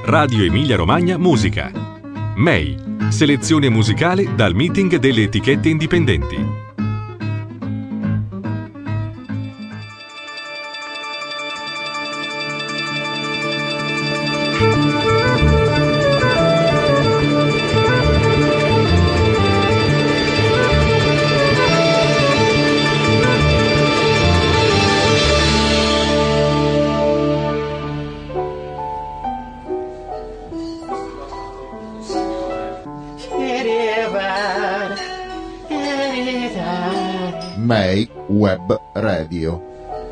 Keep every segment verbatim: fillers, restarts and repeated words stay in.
Radio Emilia Romagna Musica. M E I, selezione musicale dal meeting delle etichette indipendenti. M E I Web Radio.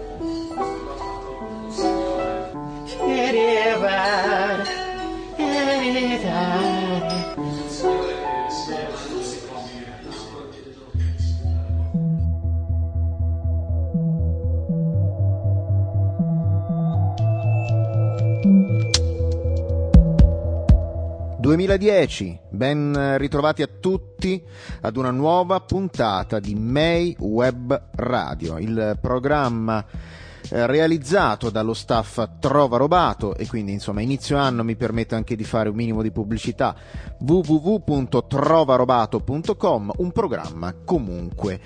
duemiladieci, ben ritrovati a tutti ad una nuova puntata di M E I Web Radio, il programma eh, realizzato dallo staff Trova Robato, e quindi insomma inizio anno mi permetto anche di fare un minimo di pubblicità. w w w punto trova robato punto com, un programma comunque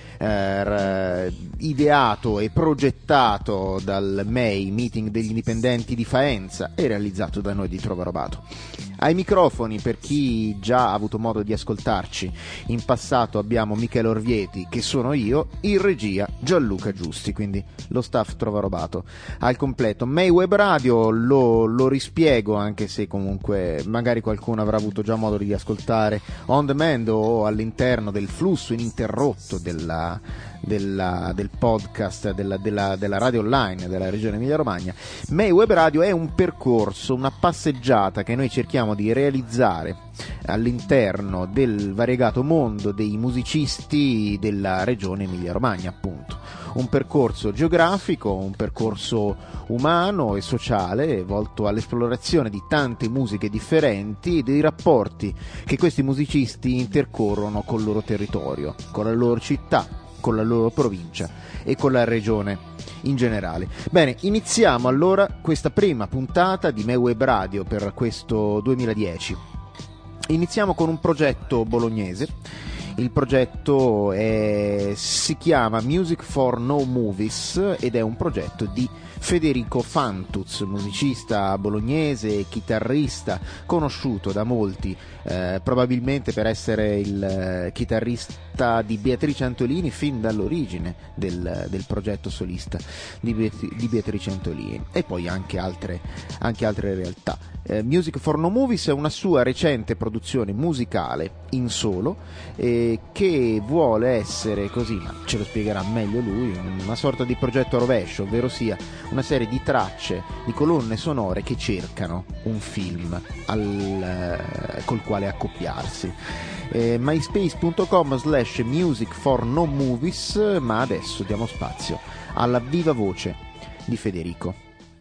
eh, ideato e progettato dal M E I, Meeting degli Indipendenti di Faenza, e realizzato da noi di Trova Robato. Ai microfoni, per chi già ha avuto modo di ascoltarci in passato, abbiamo Michele Orvieti, che sono io, in regia Gianluca Giusti, quindi lo staff Trova Robato al completo. M E I Web Radio lo, lo rispiego, anche se comunque magari qualcuno avrà avuto già modo di ascoltare on demand o all'interno del flusso ininterrotto della, della, del podcast della, della, della radio online della regione Emilia Romagna. M E I Web Radio è un percorso, una passeggiata che noi cerchiamo di realizzare all'interno del variegato mondo dei musicisti della regione Emilia Romagna, appunto. Un percorso geografico, un percorso umano e sociale volto all'esplorazione di tante musiche differenti e dei rapporti che questi musicisti intercorrono col loro territorio, con la loro città, con la loro provincia e con la regione in generale. Bene, iniziamo allora questa prima puntata di M E I Web Radio per questo duemiladieci. Iniziamo con un progetto bolognese. Il progetto è, si chiama Music for No Movies ed è un progetto di Federico Fantuz, musicista bolognese, chitarrista, conosciuto da molti, eh, probabilmente per essere il eh, chitarrista di Beatrice Antolini fin dall'origine del, del progetto solista di, Beat- di Beatrice Antolini, e poi anche altre, anche altre realtà. Eh, Music for No Movies è una sua recente produzione musicale in solo, eh, che vuole essere, così, ma ce lo spiegherà meglio lui, una sorta di progetto a rovescio, ovvero sia una serie di tracce, di colonne sonore che cercano un film al, eh, col quale accoppiarsi. eh, myspace.com slash music for no movies, ma adesso diamo spazio alla viva voce di Federico.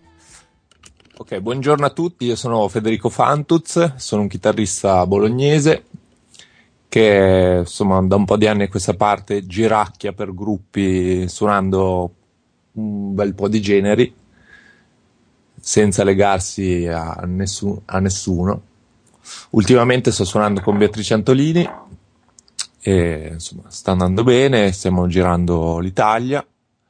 Ok, buongiorno a tutti, io sono Federico Fantuz, sono un chitarrista bolognese che insomma da un po' di anni a questa parte giracchia per gruppi suonando un bel po' di generi senza legarsi a, nessun, a nessuno. Ultimamente sto suonando con Beatrice Antolini e insomma sta andando bene, stiamo girando l'Italia,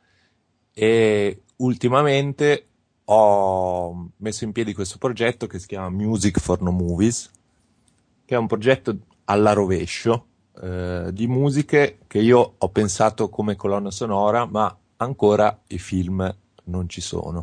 e ultimamente ho messo in piedi questo progetto che si chiama Music for No Movies, che è un progetto alla rovescio eh, di musiche che io ho pensato come colonna sonora, ma ancora i film non ci sono.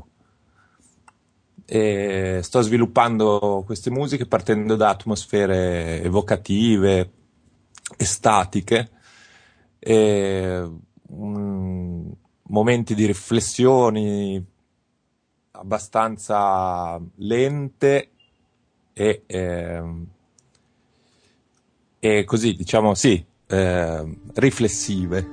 E sto sviluppando queste musiche partendo da atmosfere evocative, estatiche, e, um, momenti di riflessioni abbastanza lente e, eh, e così, diciamo, sì, eh, riflessive.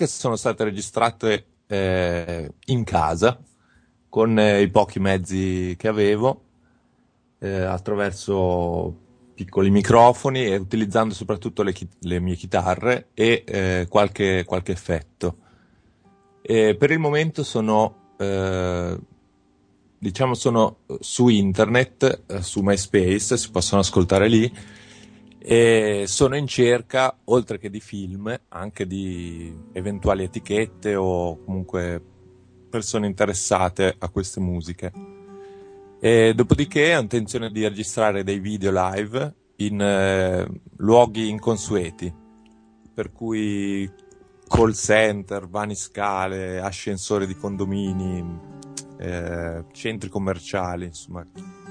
musiche sono state registrate eh, in casa con eh, i pochi mezzi che avevo, eh, attraverso piccoli microfoni e utilizzando soprattutto le, chi- le mie chitarre e eh, qualche, qualche effetto. E per il momento sono, eh, diciamo, sono su internet, eh, su MySpace, si possono ascoltare lì, e sono in cerca, oltre che di film, anche di eventuali etichette o comunque persone interessate a queste musiche. E dopodiché ho intenzione di registrare dei video live in eh, luoghi inconsueti, per cui call center, vani scale, ascensori di condomini, eh, centri commerciali, insomma,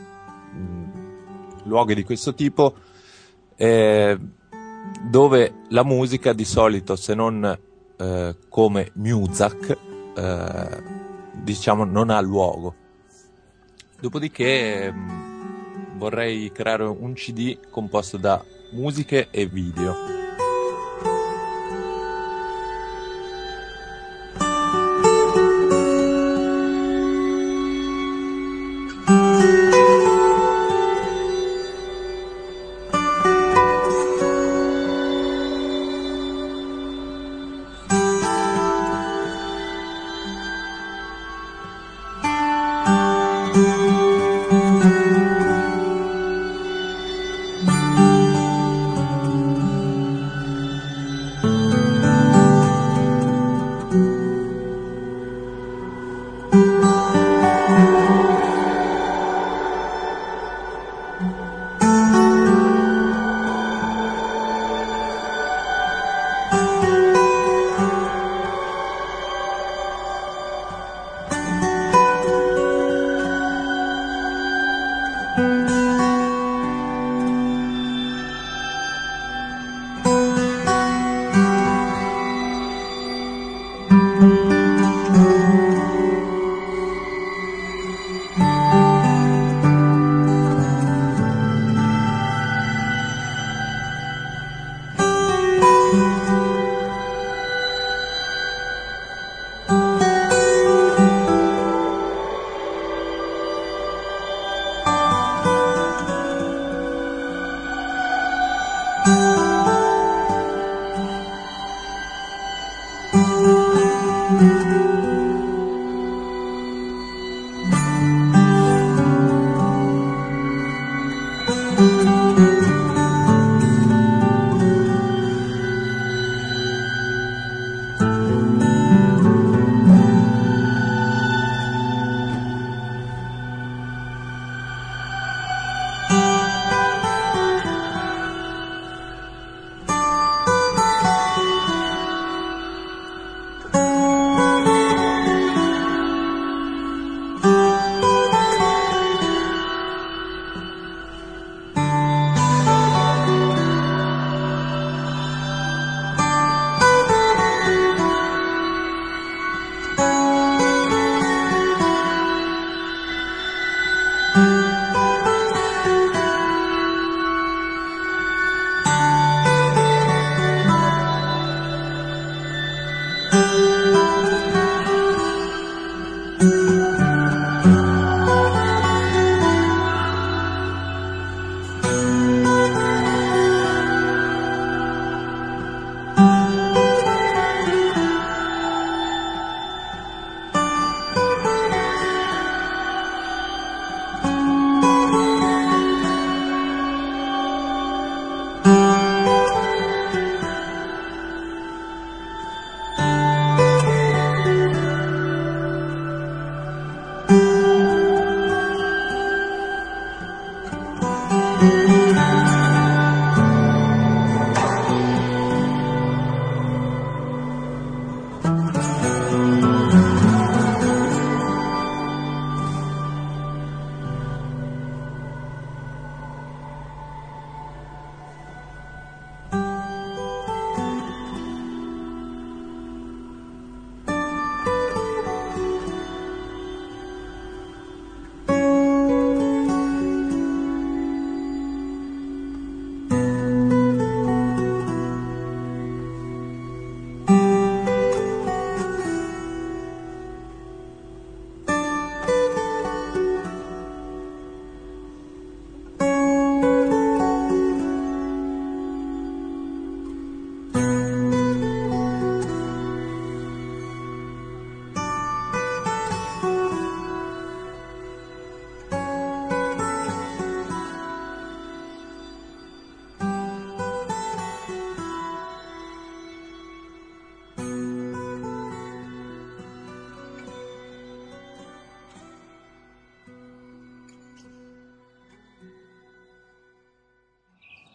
mh, luoghi di questo tipo, eh, dove la musica di solito, se non eh, come Muzak, eh, diciamo, non ha luogo. Dopodiché mh, vorrei creare un C D composto da musiche e video.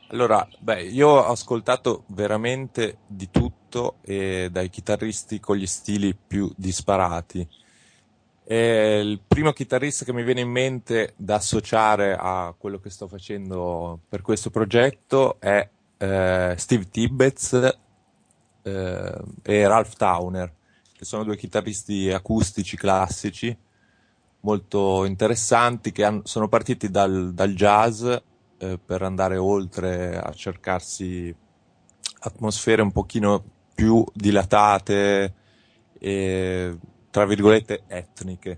Allora, beh, io ho ascoltato veramente di tutto e dai chitarristi con gli stili più disparati. E il primo chitarrista che mi viene in mente da associare a quello che sto facendo per questo progetto è eh, Steve Tibbets eh, e Ralph Towner, che sono due chitarristi acustici classici molto interessanti che han- sono partiti dal, dal jazz eh, per andare oltre a cercarsi atmosfere un pochino più dilatate e tra virgolette etniche.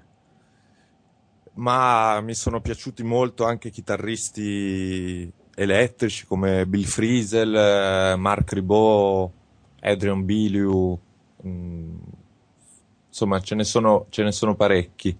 Ma mi sono piaciuti molto anche chitarristi elettrici come Bill Frisell, eh, Mark Ribot, Adrian Belew, mm, insomma ce ne sono, ce ne sono parecchi.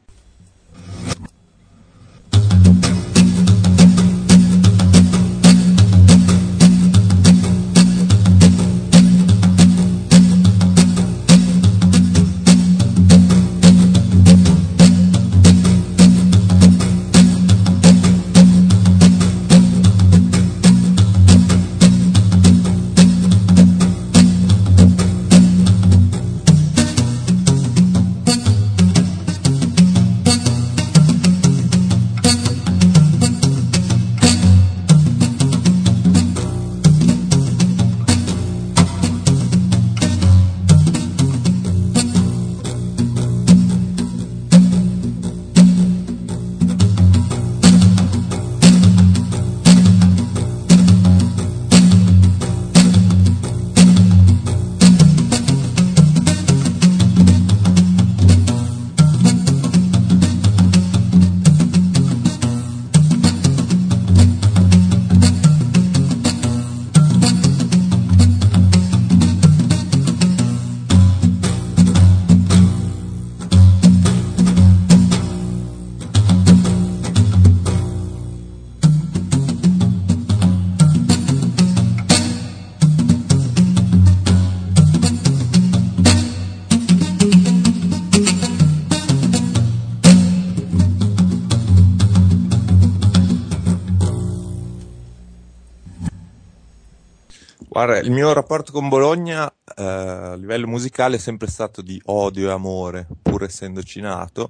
Guarda, il mio rapporto con Bologna eh, a livello musicale è sempre stato di odio e amore, pur essendoci nato,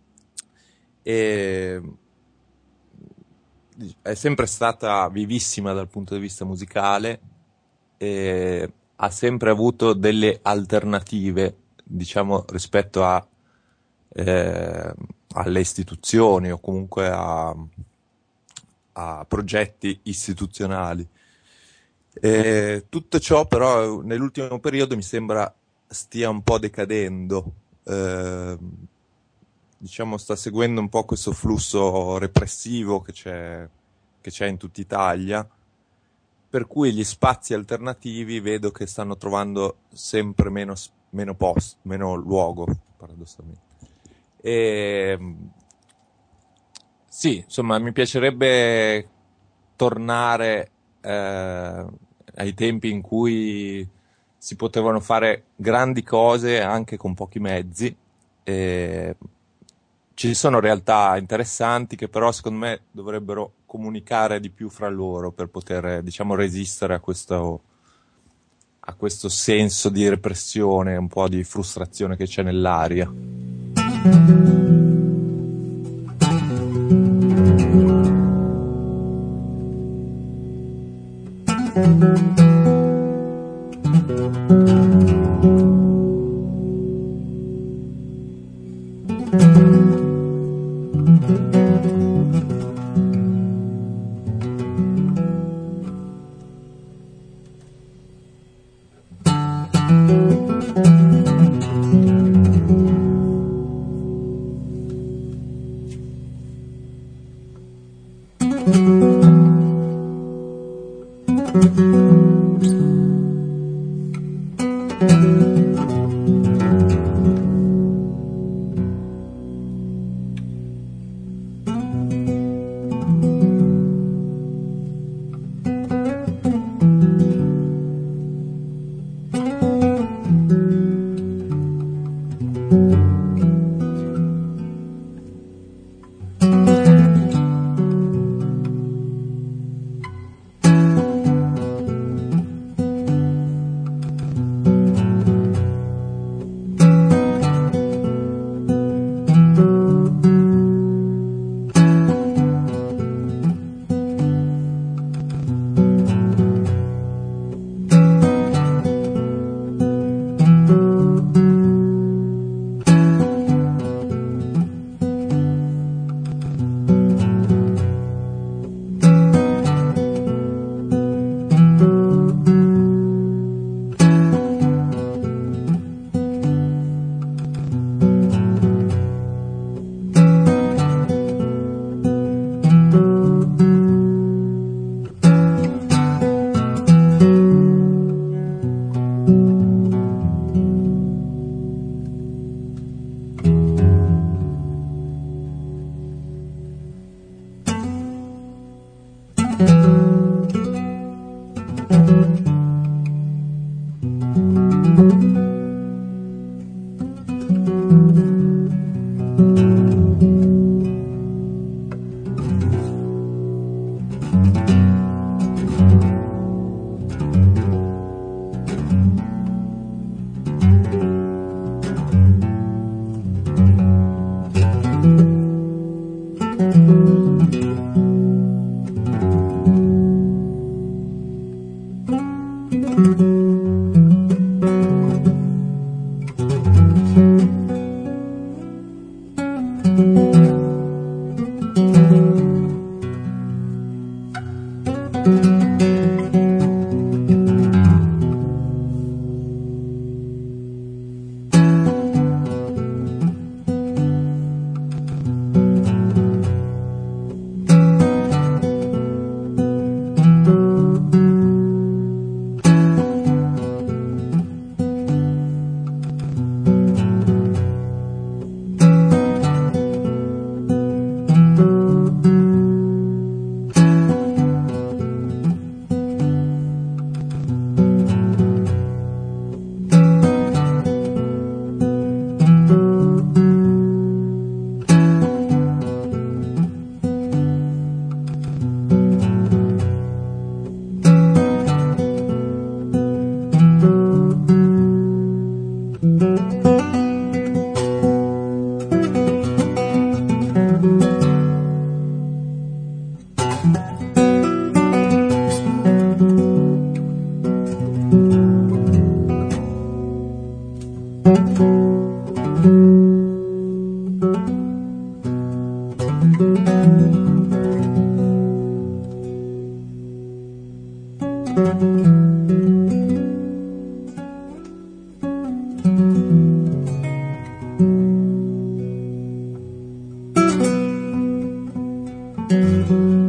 e è sempre stata vivissima dal punto di vista musicale e ha sempre avuto delle alternative, diciamo, rispetto a, eh, alle istituzioni o comunque a, a progetti istituzionali. E tutto ciò però nell'ultimo periodo mi sembra stia un po' decadendo, eh, diciamo sta seguendo un po' questo flusso repressivo che c'è, che c'è in tutta Italia, per cui gli spazi alternativi vedo che stanno trovando sempre meno, meno posto, meno luogo, paradossalmente. E sì, insomma, mi piacerebbe tornare eh, ai tempi in cui si potevano fare grandi cose anche con pochi mezzi. E ci sono realtà interessanti che però secondo me dovrebbero comunicare di più fra loro per poter, diciamo, resistere a questo, a questo senso di repressione, un po' di frustrazione che c'è nell'aria. Thank you.